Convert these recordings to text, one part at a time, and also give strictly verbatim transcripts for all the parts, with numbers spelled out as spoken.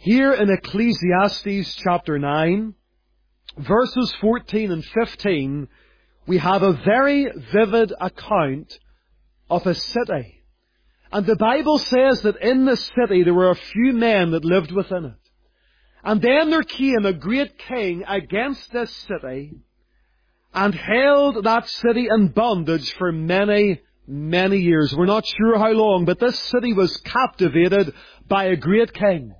Here in Ecclesiastes chapter nine, verses fourteen and fifteen, we have a very vivid account of a city. And the Bible says that in the city there were a few men that lived within it. And then there came a great king against this city and held that city in bondage for many, many years. We're not sure how long, but this city was captivated by a great king.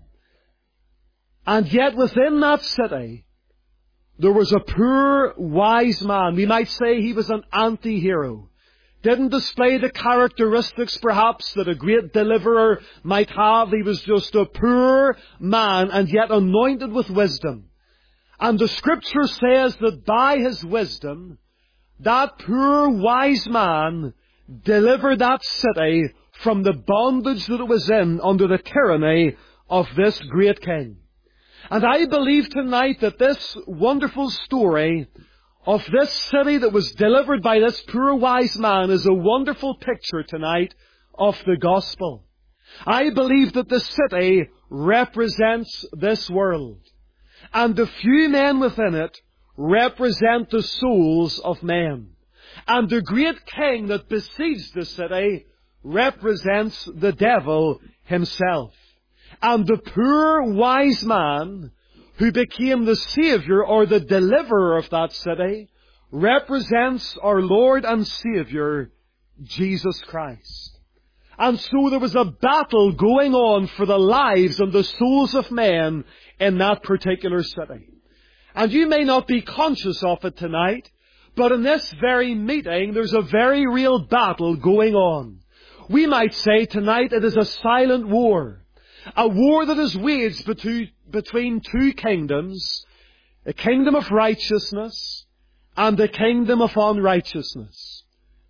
And yet within that city, there was a poor, wise man. We might say he was an anti-hero. Didn't display the characteristics, perhaps, that a great deliverer might have. He was just a poor man, and yet anointed with wisdom. And the Scripture says that by his wisdom, that poor, wise man delivered that city from the bondage that it was in under the tyranny of this great king. And I believe tonight that this wonderful story of this city that was delivered by this poor wise man is a wonderful picture tonight of the gospel. I believe that the city represents this world, and the few men within it represent the souls of men. And the great king that besieged the city represents the devil himself. And the poor wise man who became the Savior or the deliverer of that city represents our Lord and Savior, Jesus Christ. And so there was a battle going on for the lives and the souls of men in that particular city. And you may not be conscious of it tonight, but in this very meeting there's a very real battle going on. We might say tonight it is a silent war. A war that is waged between two kingdoms, a kingdom of righteousness and a kingdom of unrighteousness.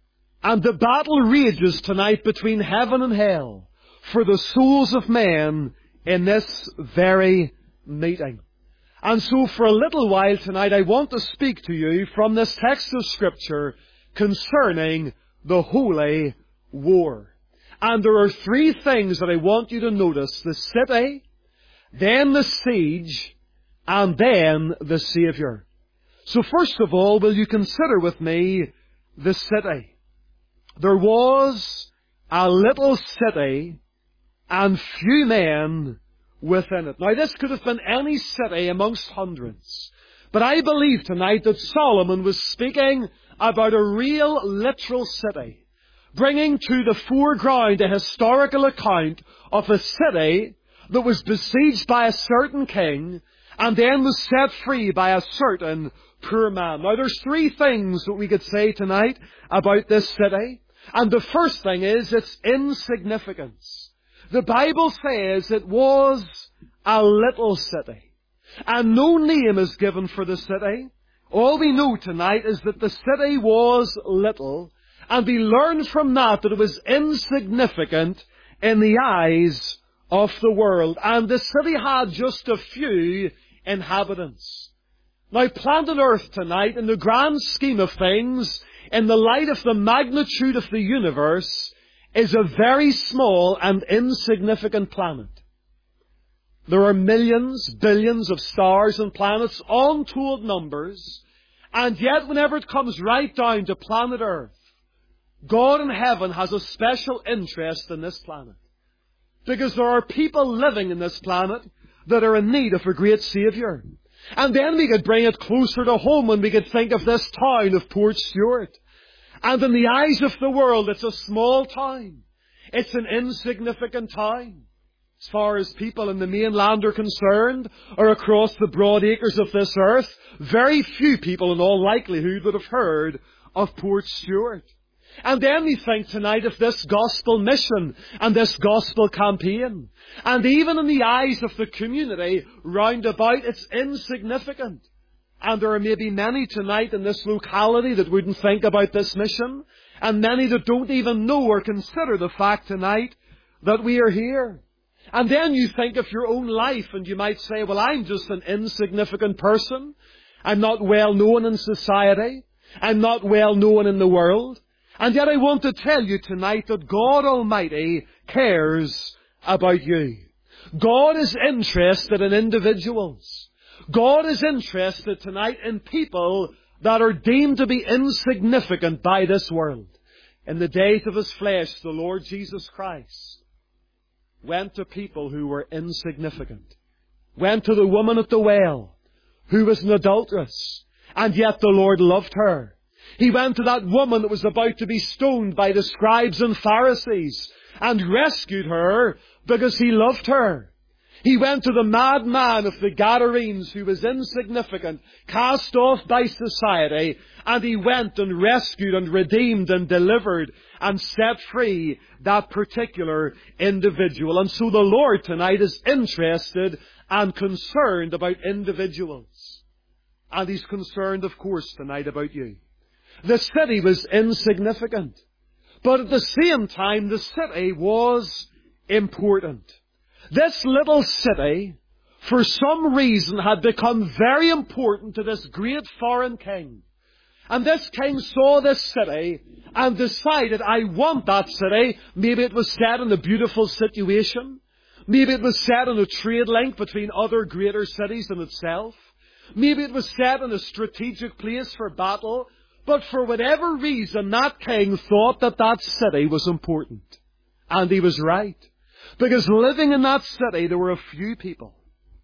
And the battle rages tonight between heaven and hell for the souls of men in this very meeting. And so for a little while tonight I want to speak to you from this text of Scripture concerning the holy war. And there are three things that I want you to notice: the city, then the siege, and then the Savior. So first of all, will you consider with me the city? There was a little city and few men within it. Now this could have been any city amongst hundreds. But I believe tonight that Solomon was speaking about a real, literal city, bringing to the foreground a historical account of a city that was besieged by a certain king and then was set free by a certain poor man. Now there's three things that we could say tonight about this city. And the first thing is its insignificance. The Bible says it was a little city. And no name is given for the city. All we know tonight is that the city was little. And we learn from that that it was insignificant in the eyes of the world. And the city had just a few inhabitants. Now planet Earth tonight, in the grand scheme of things, in the light of the magnitude of the universe, is a very small and insignificant planet. There are millions, billions of stars and planets, untold numbers, and yet whenever it comes right down to planet Earth, God in heaven has a special interest in this planet. Because there are people living in this planet that are in need of a great Savior. And then we could bring it closer to home when we could think of this town of Port Stewart. And in the eyes of the world, it's a small town. It's an insignificant town. As far as people in the mainland are concerned, or across the broad acres of this earth, very few people in all likelihood would have heard of Port Stewart. And then we think tonight of this gospel mission and this gospel campaign. And even in the eyes of the community round about, it's insignificant. And there are maybe many tonight in this locality that wouldn't think about this mission. And many that don't even know or consider the fact tonight that we are here. And then you think of your own life and you might say, well, I'm just an insignificant person. I'm not well known in society. I'm not well known in the world. And yet I want to tell you tonight that God Almighty cares about you. God is interested in individuals. God is interested tonight in people that are deemed to be insignificant by this world. In the days of His flesh, the Lord Jesus Christ went to people who were insignificant. Went to the woman at the well, who was an adulteress, and yet the Lord loved her. He went to that woman that was about to be stoned by the scribes and Pharisees, and rescued her because He loved her. He went to the madman of the Gadarenes, who was insignificant, cast off by society, and He went and rescued and redeemed and delivered and set free that particular individual. And so the Lord tonight is interested and concerned about individuals. And He's concerned, of course, tonight about you. The city was insignificant, but at the same time the city was important. This little city, for some reason, had become very important to this great foreign king. And this king saw this city and decided, I want that city. Maybe it was set in a beautiful situation. Maybe it was set in a trade link between other greater cities than itself. Maybe it was set in a strategic place for battle. But for whatever reason, that king thought that that city was important. And he was right. Because living in that city, there were a few people.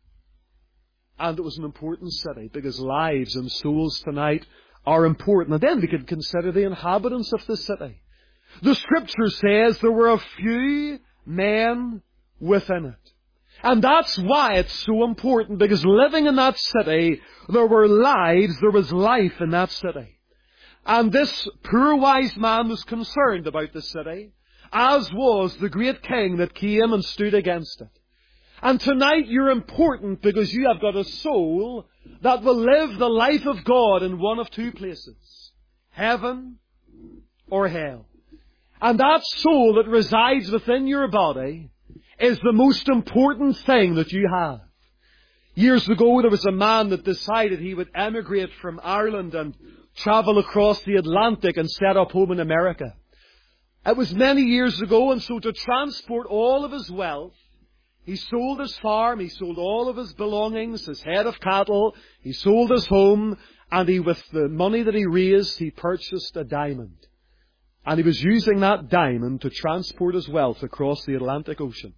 And it was an important city, because lives and souls tonight are important. And then we could consider the inhabitants of the city. The Scripture says there were a few men within it. And that's why it's so important, because living in that city, there were lives, there was life in that city. And this poor wise man was concerned about the city, as was the great king that came and stood against it. And tonight you're important because you have got a soul that will live the life of God in one of two places. Heaven or hell. And that soul that resides within your body is the most important thing that you have. Years ago there was a man that decided he would emigrate from Ireland and travel across the Atlantic and set up home in America. It was many years ago, and so to transport all of his wealth, he sold his farm, he sold all of his belongings, his head of cattle, he sold his home, and he, with the money that he raised, he purchased a diamond. And he was using that diamond to transport his wealth across the Atlantic Ocean.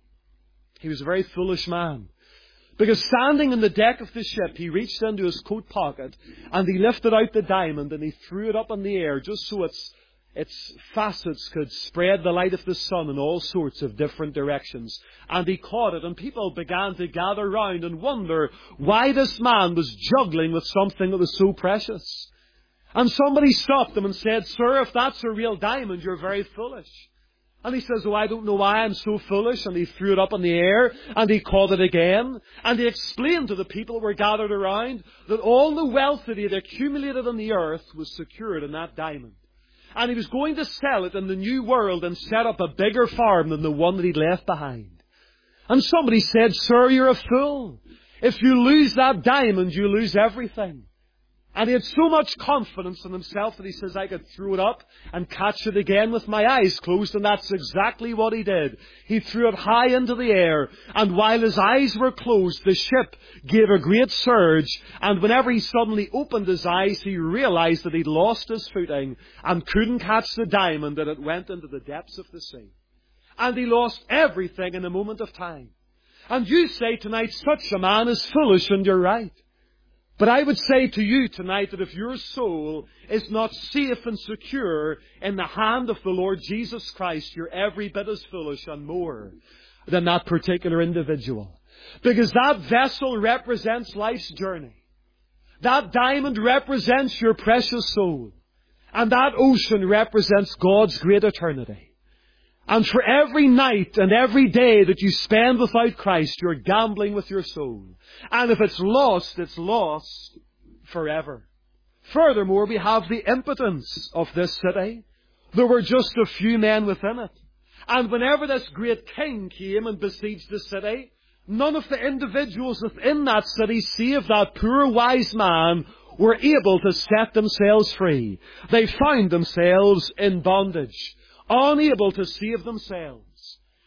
He was a very foolish man. Because standing on the deck of the ship, he reached into his coat pocket, and he lifted out the diamond, and he threw it up in the air, just so its its facets could spread the light of the sun in all sorts of different directions. And he caught it, and people began to gather round and wonder why this man was juggling with something that was so precious. And somebody stopped him and said, "Sir, if that's a real diamond, you're very foolish." And he says, "Oh, I don't know why I'm so foolish." And he threw it up in the air, and he caught it again. And he explained to the people who were gathered around that all the wealth that he had accumulated on the earth was secured in that diamond. And he was going to sell it in the new world and set up a bigger farm than the one that he'd left behind. And somebody said, "Sir, you're a fool. If you lose that diamond, you lose everything." And he had so much confidence in himself that he says, "I could throw it up and catch it again with my eyes closed." And that's exactly what he did. He threw it high into the air. And while his eyes were closed, the ship gave a great surge. And whenever he suddenly opened his eyes, he realized that he'd lost his footing and couldn't catch the diamond, and it went into the depths of the sea. And he lost everything in a moment of time. And you say tonight, such a man is foolish, and you're right. But I would say to you tonight that if your soul is not safe and secure in the hand of the Lord Jesus Christ, you're every bit as foolish and more than that particular individual. Because that vessel represents life's journey. That diamond represents your precious soul. And that ocean represents God's great eternity. And for every night and every day that you spend without Christ, you're gambling with your soul. And if it's lost, it's lost forever. Furthermore, we have the impotence of this city. There were just a few men within it. And whenever this great king came and besieged the city, none of the individuals within that city, save that poor wise man, were able to set themselves free. They found themselves in bondage, unable to save themselves.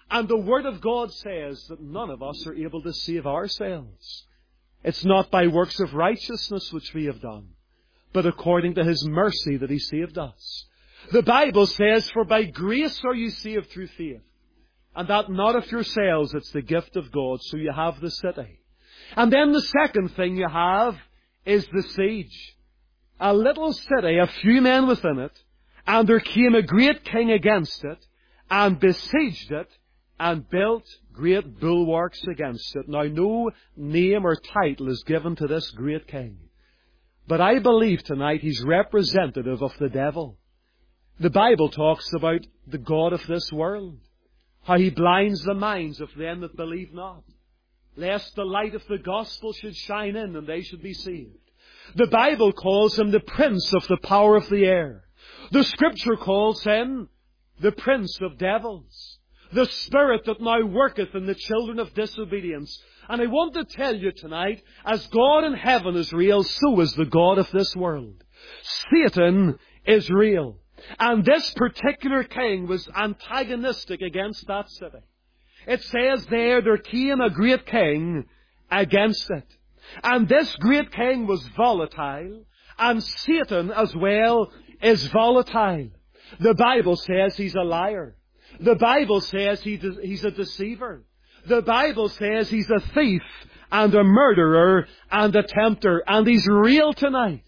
And the Word of God says that none of us are able to save ourselves. It's not by works of righteousness which we have done, but according to His mercy that He saved us. The Bible says, for by grace are you saved through faith, and that not of yourselves, it's the gift of God. So you have the city. And then the second thing you have is the siege. A little city, a few men within it, and there came a great king against it, and besieged it, and built great bulwarks against it. Now, no name or title is given to this great king. But I believe tonight he's representative of the devil. The Bible talks about the god of this world, how he blinds the minds of them that believe not, lest the light of the gospel should shine in and they should be saved. The Bible calls him the prince of the power of the air. The Scripture calls him the prince of devils, the spirit that now worketh in the children of disobedience. And I want to tell you tonight, as God in heaven is real, so is the god of this world. Satan is real. And this particular king was antagonistic against that city. It says there, there came a great king against it. And this great king was volatile, and Satan as well is volatile. The Bible says he's a liar. The Bible says he de- he's a deceiver. The Bible says he's a thief and a murderer and a tempter. And he's real tonight.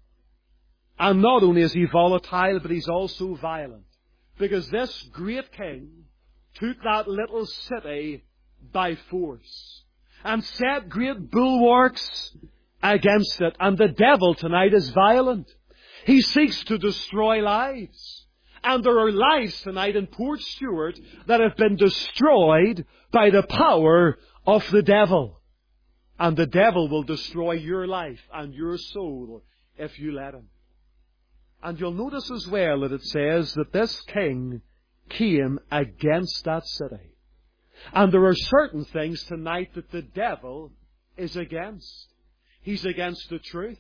And not only is he volatile, but he's also violent. Because this great king took that little city by force and set great bulwarks against it. And the devil tonight is violent. He seeks to destroy lives. And there are lives tonight in Port Stewart that have been destroyed by the power of the devil. And the devil will destroy your life and your soul if you let him. And you'll notice as well that it says that this king came against that city. And there are certain things tonight that the devil is against. He's against the truth.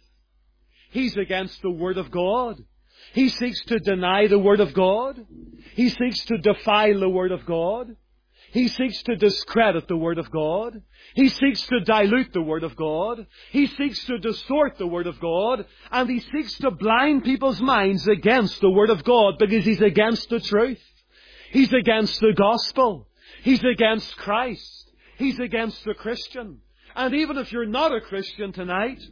He's against the Word of God. He seeks to deny the Word of God. He seeks to defile the Word of God. He seeks to discredit the Word of God. He seeks to dilute the Word of God. He seeks to distort the Word of God. And he seeks to blind people's minds against the Word of God because he's against the truth. He's against the gospel. He's against Christ. He's against the Christian. And even if you're not a Christian tonight,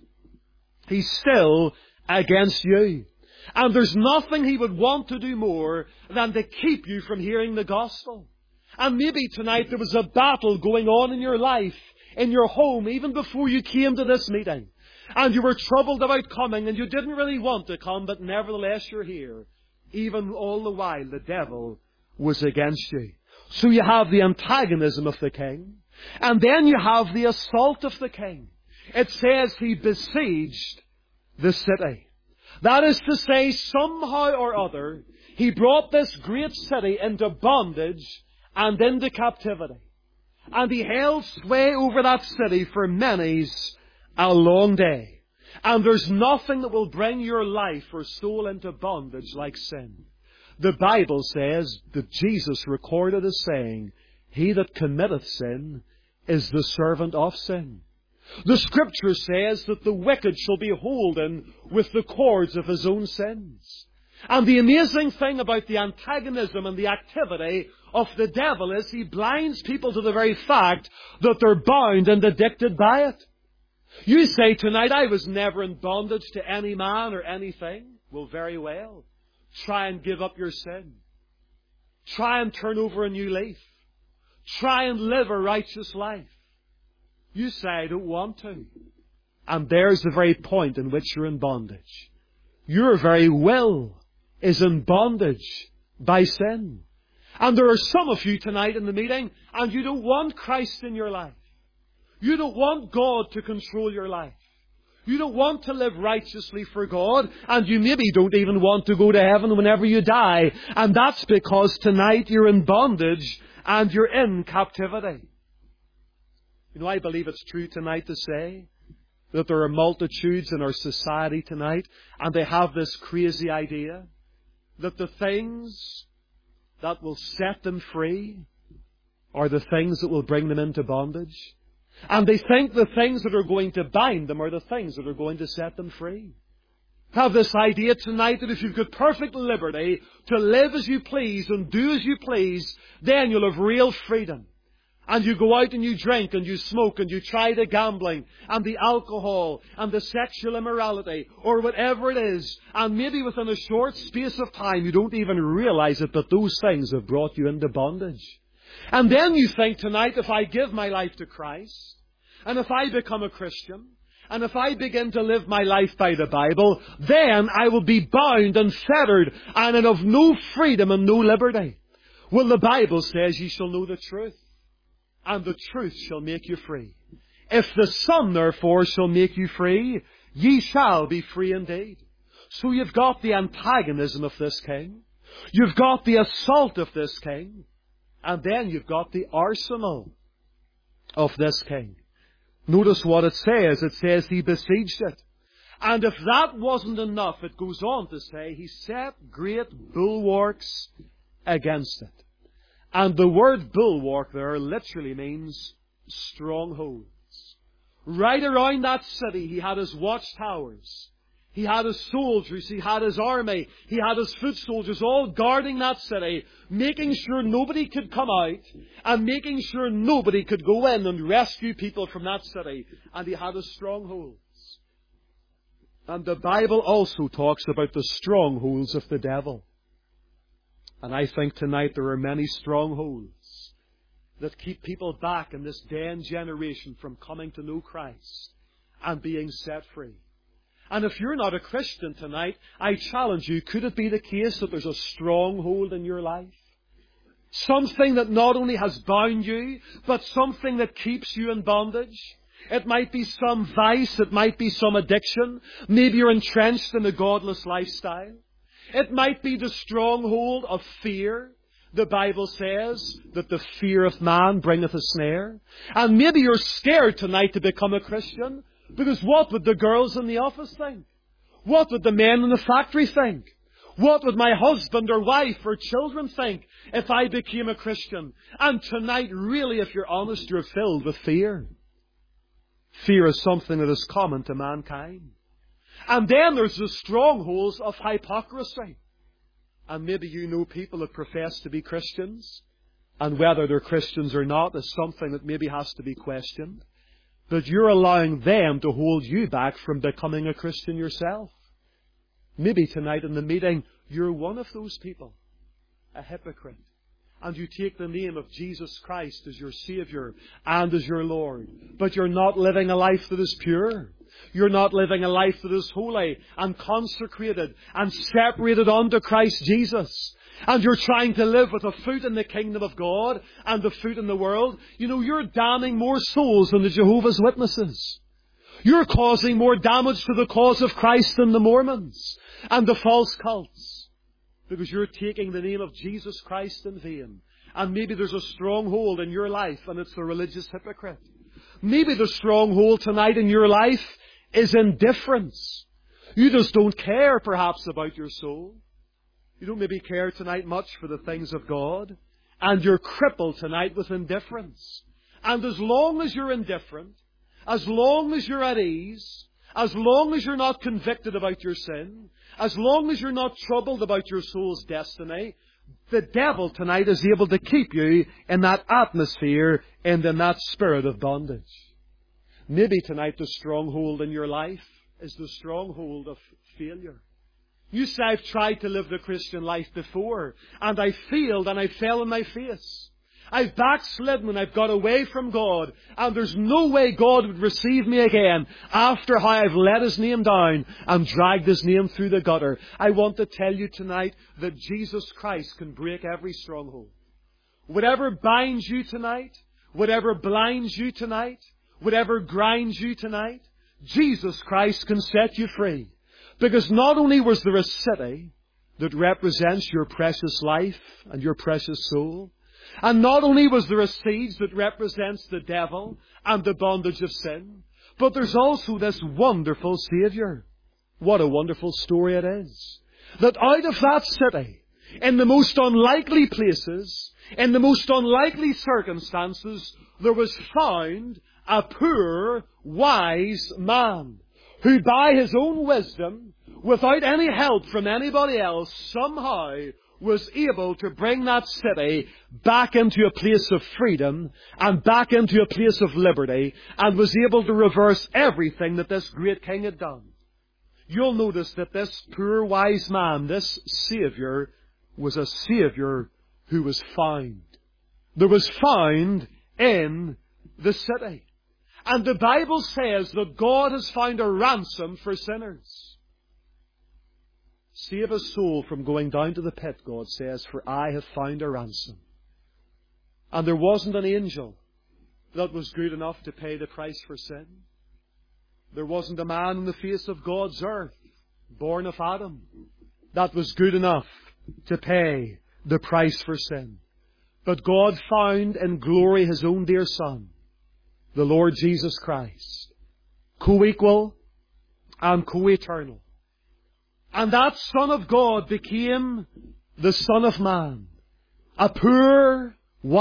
he's still against you. And there's nothing he would want to do more than to keep you from hearing the gospel. And maybe tonight there was a battle going on in your life, in your home, even before you came to this meeting. And you were troubled about coming and you didn't really want to come, but nevertheless you're here. Even all the while the devil was against you. So you have the antagonism of the king. And then you have the assault of the king. It says he besieged the city. That is to say, somehow or other, he brought this great city into bondage and into captivity. And he held sway over that city for many's a long day. And there's nothing that will bring your life or soul into bondage like sin. The Bible says that Jesus recorded as saying, he that committeth sin is the servant of sin. The Scripture says that the wicked shall be holden with the cords of his own sins. And the amazing thing about the antagonism and the activity of the devil is he blinds people to the very fact that they're bound and addicted by it. You say tonight, I was never in bondage to any man or anything. Well, very well. Try and give up your sin. Try and turn over a new leaf. Try and live a righteous life. You say, I don't want to. And there's the very point in which you're in bondage. Your very will is in bondage by sin. And there are some of you tonight in the meeting, and you don't want Christ in your life. You don't want God to control your life. You don't want to live righteously for God, and you maybe don't even want to go to heaven whenever you die. And that's because tonight you're in bondage and you're in captivity. You know, I believe it's true tonight to say that there are multitudes in our society tonight, and they have this crazy idea that the things that will set them free are the things that will bring them into bondage. And they think the things that are going to bind them are the things that are going to set them free. Have this idea tonight that if you've got perfect liberty to live as you please and do as you please, then you'll have real freedom. And you go out and you drink and you smoke and you try the gambling and the alcohol and the sexual immorality or whatever it is. And maybe within a short space of time you don't even realize it, but those things have brought you into bondage. And then you think tonight, if I give my life to Christ and if I become a Christian and if I begin to live my life by the Bible, then I will be bound and fettered and of no freedom and no liberty. Well, the Bible says ye shall know the truth, and the truth shall make you free. If the Son, therefore, shall make you free, ye shall be free indeed. So you've got the antagonism of this king. You've got the assault of this king. And then you've got the arsenal of this king. Notice what it says. It says he besieged it. And if that wasn't enough, it goes on to say he set great bulwarks against it. And the word bulwark there literally means strongholds. Right around that city he had his watchtowers. He had his soldiers, he had his army, he had his foot soldiers all guarding that city, making sure nobody could come out and making sure nobody could go in and rescue people from that city. And he had his strongholds. And the Bible also talks about the strongholds of the devil. And I think tonight there are many strongholds that keep people back in this day and generation from coming to know Christ and being set free. And if you're not a Christian tonight, I challenge you, could it be the case that there's a stronghold in your life? Something that not only has bound you, but something that keeps you in bondage? It might be some vice, it might be some addiction. Maybe you're entrenched in a godless lifestyle. It might be the stronghold of fear. The Bible says that the fear of man bringeth a snare. And maybe you're scared tonight to become a Christian. Because what would the girls in the office think? What would the men in the factory think? What would my husband or wife or children think if I became a Christian? And tonight, really, if you're honest, you're filled with fear. Fear is something that is common to mankind. And then there's the strongholds of hypocrisy. And maybe you know people that profess to be Christians, and whether they're Christians or not is something that maybe has to be questioned. But you're allowing them to hold you back from becoming a Christian yourself. Maybe tonight in the meeting, you're one of those people, a hypocrite. And you take the name of Jesus Christ as your Saviour and as your Lord. But you're not living a life that is pure. You're not living a life that is holy and consecrated and separated unto Christ Jesus. And you're trying to live with a foot in the kingdom of God and a foot in the world. You know, you're damning more souls than the Jehovah's Witnesses. You're causing more damage to the cause of Christ than the Mormons and the false cults. Because you're taking the name of Jesus Christ in vain. And maybe there's a stronghold in your life and it's the religious hypocrite. Maybe the stronghold tonight in your life is indifference. You just don't care perhaps about your soul. You don't maybe care tonight much for the things of God. And you're crippled tonight with indifference. And as long as you're indifferent, as long as you're at ease, as long as you're not convicted about your sin, as long as you're not troubled about your soul's destiny, the devil tonight is able to keep you in that atmosphere and in that spirit of bondage. Maybe tonight the stronghold in your life is the stronghold of failure. You say, I've tried to live the Christian life before, and I failed and I fell on my face. I've backslidden and I've got away from God, and there's no way God would receive me again after how I've let His name down and dragged His name through the gutter. I want to tell you tonight that Jesus Christ can break every stronghold. Whatever binds you tonight, whatever blinds you tonight, whatever grinds you tonight, Jesus Christ can set you free. Because not only was there a city that represents your precious life and your precious soul, and not only was there a siege that represents the devil and the bondage of sin, but there's also this wonderful Saviour. What a wonderful story it is. That out of that city, In the most unlikely places, in the most unlikely circumstances, there was found a poor, wise man who by his own wisdom, without any help from anybody else, somehow was able to bring that city back into a place of freedom and back into a place of liberty, and was able to reverse everything that this great king had done. You'll notice that this poor wise man, this Saviour, was a Saviour who was found. There was found in the city. And the Bible says that God has found a ransom for sinners. Save a soul from going down to the pit, God says, for I have found a ransom. And there wasn't an angel that was good enough to pay the price for sin. There wasn't a man on the face of God's earth, born of Adam, that was good enough to pay the price for sin. But God found in glory His own dear Son, the Lord Jesus Christ, co-equal and co-eternal. And that Son of God became the Son of Man, a poor,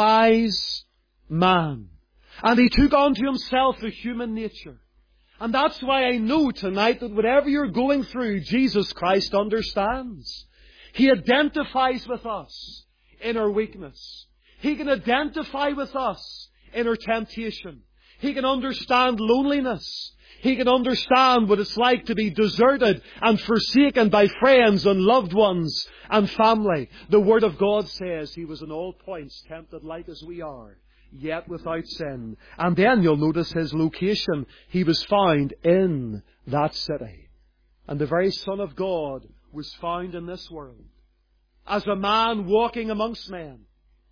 wise man. And He took unto Himself a human nature. And that's why I know tonight that whatever you're going through, Jesus Christ understands. He identifies with us in our weakness. He can identify with us in our temptation. He can understand loneliness. He can understand what it's like to be deserted and forsaken by friends and loved ones and family. The Word of God says He was in all points tempted like as we are, yet without sin. And then you'll notice His location. He was found in that city. And the very Son of God was found in this world as a man walking amongst men.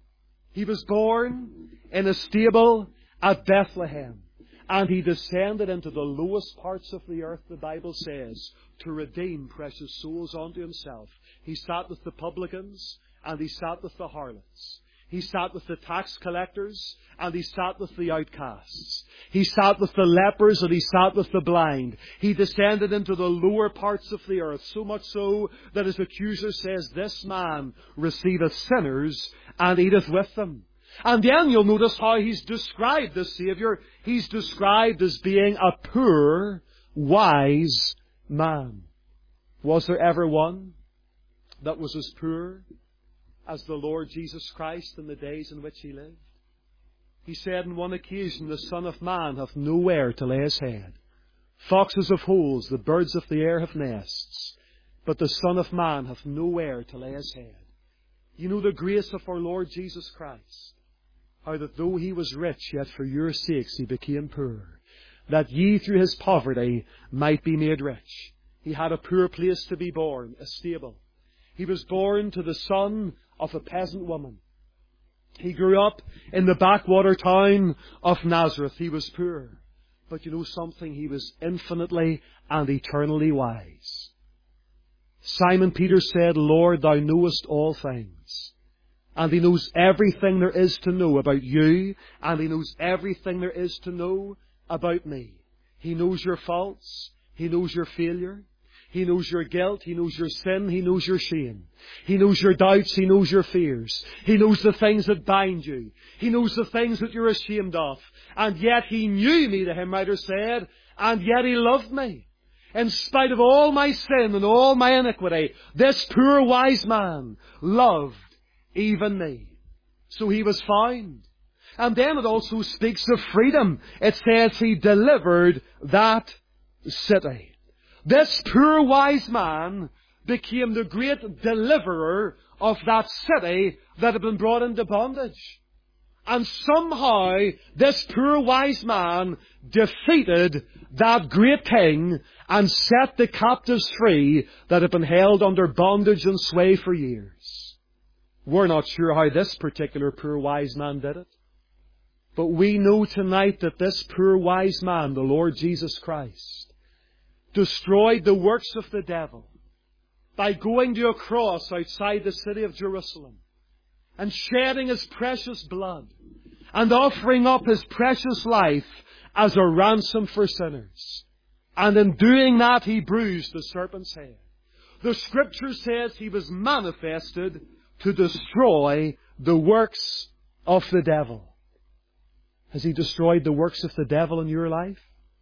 He was born in a stable at Bethlehem. And He descended into the lowest parts of the earth, the Bible says, to redeem precious souls unto Himself. He sat with the publicans and He sat with the harlots. He sat with the tax collectors and He sat with the outcasts. He sat with the lepers and He sat with the blind. He descended into the lower parts of the earth, so much so that His accuser says, this man receiveth sinners and eateth with them. And then you'll notice how He's described, the Saviour. He's described as being a poor, wise man. Was there ever one that was as poor as the Lord Jesus Christ in the days in which He lived? He said on one occasion, the Son of Man hath nowhere to lay His head. Foxes have holes, the birds of the air have nests, but the Son of Man hath nowhere to lay His head. You know the grace of our Lord Jesus Christ, how that though He was rich, yet for your sakes He became poor, that ye through His poverty might be made rich. He had a poor place to be born, a stable. He was born to the son of a peasant woman. He grew up in the backwater town of Nazareth. He was poor. But you know something? He was infinitely and eternally wise. Simon Peter said, Lord, Thou knowest all things. And He knows everything there is to know about you, and He knows everything there is to know about me. He knows your faults. He knows your failure. He knows your guilt. He knows your sin. He knows your shame. He knows your doubts. He knows your fears. He knows the things that bind you. He knows the things that you're ashamed of. And yet He knew me, the hymn writer said, and yet He loved me. In spite of all my sin and all my iniquity, this poor wise man loved even me. So He was found. And then it also speaks of freedom. It says He delivered that city. This poor wise man became the great deliverer of that city that had been brought into bondage. And somehow this poor wise man defeated that great king and set the captives free that had been held under bondage and sway for years. We're not sure how this particular poor wise man did it. But we know tonight that this poor wise man, the Lord Jesus Christ, destroyed the works of the devil by going to a cross outside the city of Jerusalem and shedding His precious blood and offering up His precious life as a ransom for sinners. And in doing that, He bruised the serpent's head. The Scripture says He was manifested to destroy the works of the devil. Has He destroyed the works of the devil in your life?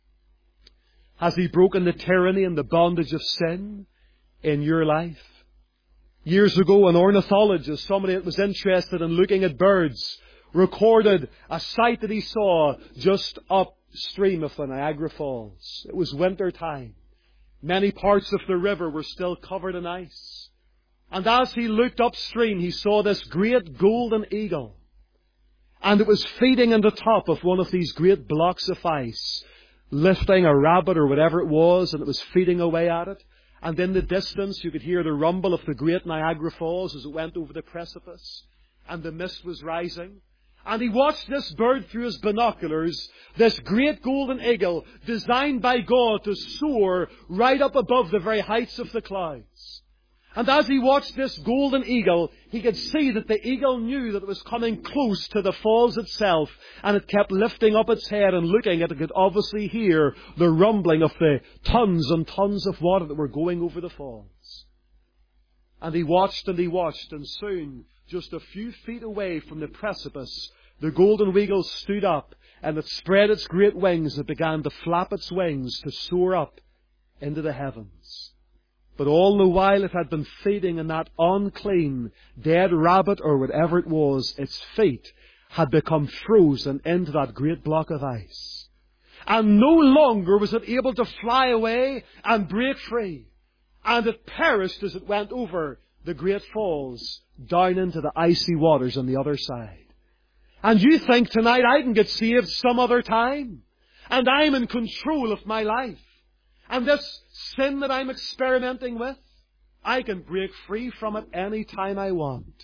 Has He broken the tyranny and the bondage of sin in your life? Years ago, an ornithologist, somebody that was interested in looking at birds, recorded a sight that he saw just upstream of the Niagara Falls. It was winter time. Many parts of the river were still covered in ice. And as he looked upstream, he saw this great golden eagle. And it was feeding on the top of one of these great blocks of ice, lifting a rabbit or whatever it was, and it was feeding away at it. And in the distance, you could hear the rumble of the great Niagara Falls as it went over the precipice. And the mist was rising. And he watched this bird through his binoculars, this great golden eagle designed by God to soar right up above the very heights of the clouds. And as he watched this golden eagle, he could see that the eagle knew that it was coming close to the falls itself, and it kept lifting up its head and looking at it. It could obviously hear the rumbling of the tons and tons of water that were going over the falls. And he watched and he watched, and soon, just a few feet away from the precipice, the golden eagle stood up, and it spread its great wings and began to flap its wings to soar up into the heavens. But all the while it had been feeding on that unclean, dead rabbit or whatever it was, its feet had become frozen into that great block of ice. And no longer was it able to fly away and break free. And it perished as it went over the great falls down into the icy waters on the other side. And you think tonight I can get saved some other time, and I'm in control of my life. And this sin that I'm experimenting with, I can break free from it any time I want.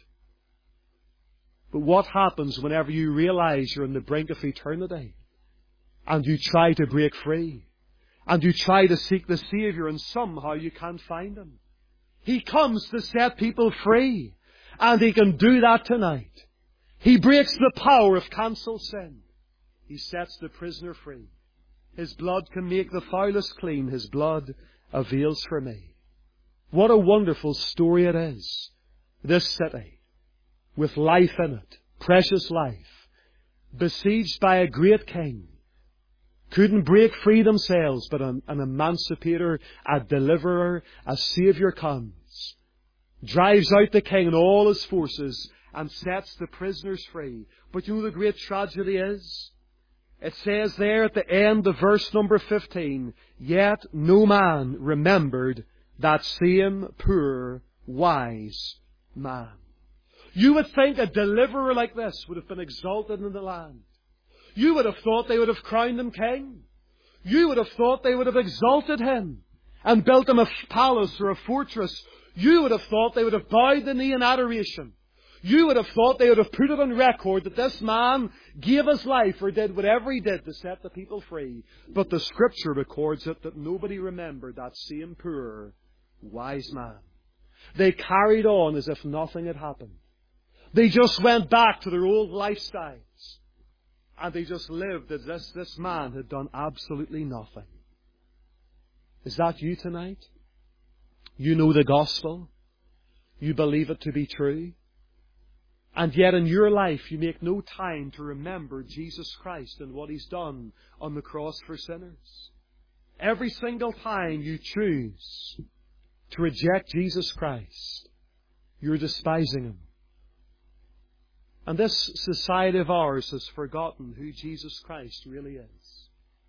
But what happens whenever you realize you're on the brink of eternity, and you try to break free, and you try to seek the Savior, and somehow you can't find Him? He comes to set people free, and He can do that tonight. He breaks the power of cancelled sin. He sets the prisoner free. His blood can make the foulest clean. His blood avails for me. What a wonderful story it is. This city, with life in it, precious life, besieged by a great king, couldn't break free themselves, but an, an emancipator, a deliverer, a Saviour comes, drives out the king and all his forces, and sets the prisoners free. But you know the great tragedy is? It says there at the end of verse number fifteen, yet no man remembered that same poor, wise man. You would think a deliverer like this would have been exalted in the land. You would have thought they would have crowned him king. You would have thought they would have exalted him and built him a palace or a fortress. You would have thought they would have bowed the knee in adoration. You would have thought they would have put it on record that this man gave his life or did whatever he did to set the people free. But the Scripture records it that nobody remembered that same poor, wise man. They carried on as if nothing had happened. They just went back to their old lifestyles. And they just lived as this, this man had done absolutely nothing. Is that you tonight? You know the gospel. You believe it to be true. And yet in your life you make no time to remember Jesus Christ and what He's done on the cross for sinners. Every single time you choose to reject Jesus Christ, you're despising Him. And this society of ours has forgotten who Jesus Christ really is.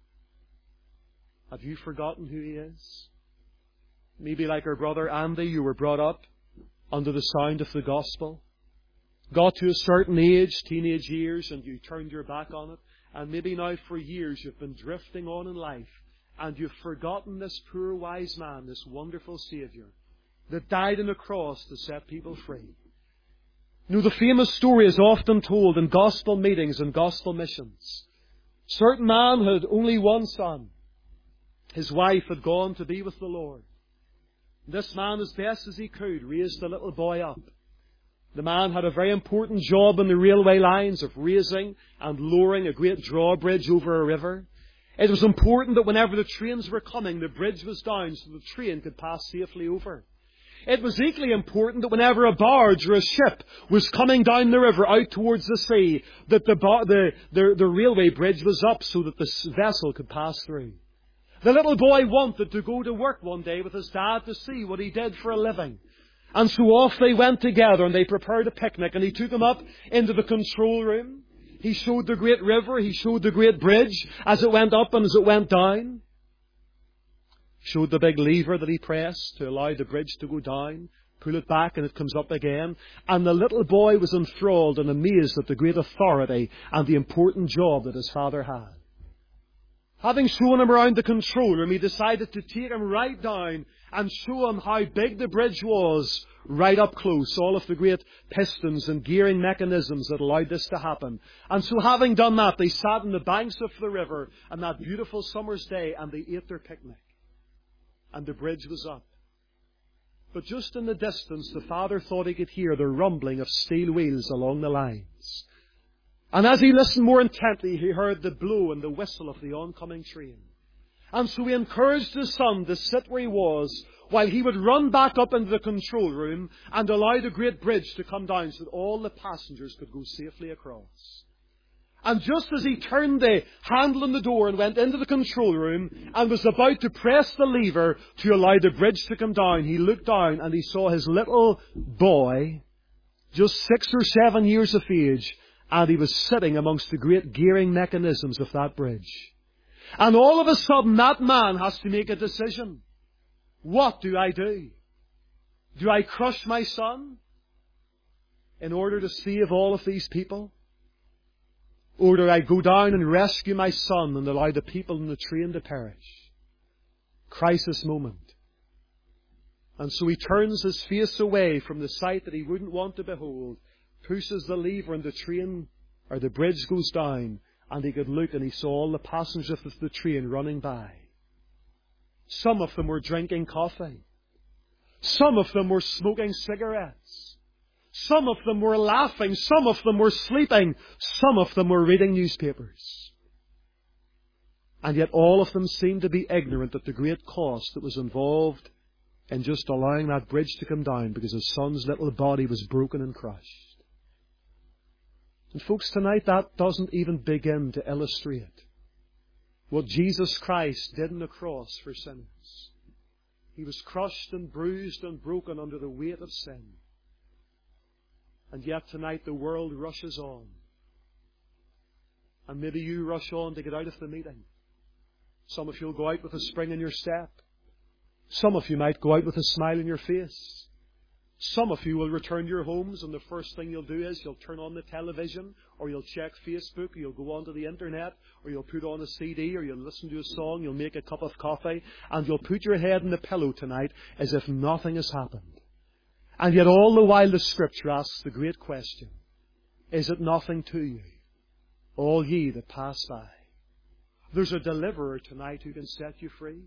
Have you forgotten who He is? Maybe like our brother Andy, you were brought up under the sound of the gospel. Got to a certain age, teenage years, and you turned your back on it. And maybe now for years you've been drifting on in life. And you've forgotten this poor wise man, this wonderful Saviour, that died on a cross to set people free. You know, the famous story is often told in gospel meetings and gospel missions. A certain man had only one son. His wife had gone to be with the Lord. This man, as best as he could, raised the little boy up. The man had a very important job on the railway lines of raising and lowering a great drawbridge over a river. It was important that whenever the trains were coming, the bridge was down so the train could pass safely over. It was equally important that whenever a barge or a ship was coming down the river out towards the sea, that the, bar, the, the, the railway bridge was up so that the vessel could pass through. The little boy wanted to go to work one day with his dad to see what he did for a living. And so off they went together and they prepared a picnic, and he took him up into the control room. He showed the great river, he showed the great bridge as it went up and as it went down. Showed the big lever that he pressed to allow the bridge to go down. Pull it back and it comes up again. And the little boy was enthralled and amazed at the great authority and the important job that his father had. Having shown him around the control room, he decided to take him right down and show him how big the bridge was, right up close, all of the great pistons and gearing mechanisms that allowed this to happen. And so having done that, they sat on the banks of the river on that beautiful summer's day and they ate their picnic. And the bridge was up. But just in the distance, the father thought he could hear the rumbling of steel wheels along the lines. And as he listened more intently, he heard the blow and the whistle of the oncoming train. And so he encouraged his son to sit where he was while he would run back up into the control room and allow the great bridge to come down so that all the passengers could go safely across. And just as he turned the handle on the door and went into the control room and was about to press the lever to allow the bridge to come down, he looked down and he saw his little boy, just six or seven years of age, and he was sitting amongst the great gearing mechanisms of that bridge. And all of a sudden that man has to make a decision. What do I do? Do I crush my son in order to save all of these people? Or do I go down and rescue my son and allow the people in the train to perish? Crisis moment. And so he turns his face away from the sight that he wouldn't want to behold, pushes the lever and the train, or the bridge goes down, and he could look and he saw all the passengers of the train running by. Some of them were drinking coffee. Some of them were smoking cigarettes. Some of them were laughing. Some of them were sleeping. Some of them were reading newspapers. And yet all of them seemed to be ignorant of the great cost that was involved in just allowing that bridge to come down because his son's little body was broken and crushed. And folks, tonight that doesn't even begin to illustrate what Jesus Christ did on the cross for sinners. He was crushed and bruised and broken under the weight of sin. And yet tonight the world rushes on. And maybe you rush on to get out of the meeting. Some of you will go out with a spring in your step. Some of you might go out with a smile on your face. Some of you will return to your homes and the first thing you'll do is you'll turn on the television, or you'll check Facebook, or you'll go onto the internet, or you'll put on a C D, or you'll listen to a song, you'll make a cup of coffee, and you'll put your head in the pillow tonight as if nothing has happened. And yet all the while the Scripture asks the great question, is it nothing to you, all ye that pass by? There's a deliverer tonight who can set you free.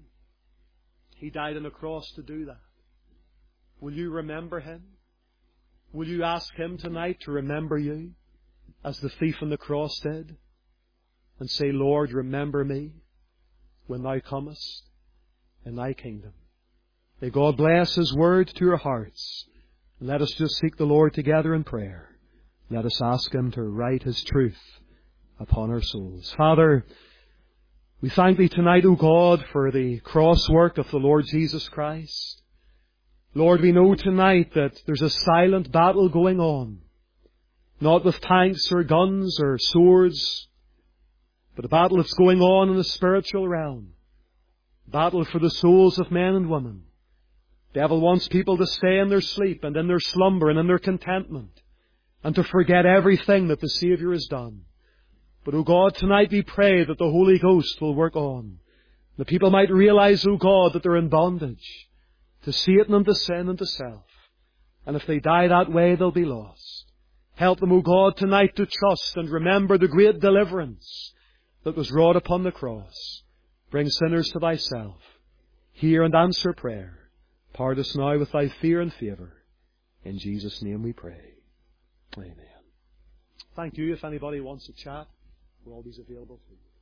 He died on a cross to do that. Will you remember Him? Will you ask Him tonight to remember you as the thief on the cross did? And say, Lord, remember me when Thou comest in Thy kingdom. May God bless His Word to our hearts. And let us just seek the Lord together in prayer. Let us ask Him to write His truth upon our souls. Father, we thank Thee tonight, O God, for the cross work of the Lord Jesus Christ. Lord, we know tonight that there's a silent battle going on, not with tanks or guns or swords, but a battle that's going on in the spiritual realm. A battle for the souls of men and women. The devil wants people to stay in their sleep and in their slumber and in their contentment and to forget everything that the Saviour has done. But, O God, tonight we pray that the Holy Ghost will work on. The people might realize, O God, that they're in bondage to Satan and to sin and to self. And if they die that way, they'll be lost. Help them, O God, tonight to trust and remember the great deliverance that was wrought upon the cross. Bring sinners to Thyself. Hear and answer prayer. Part us now with Thy fear and favour. In Jesus' name we pray. Amen. Thank you. If anybody wants to chat, we're always available to you.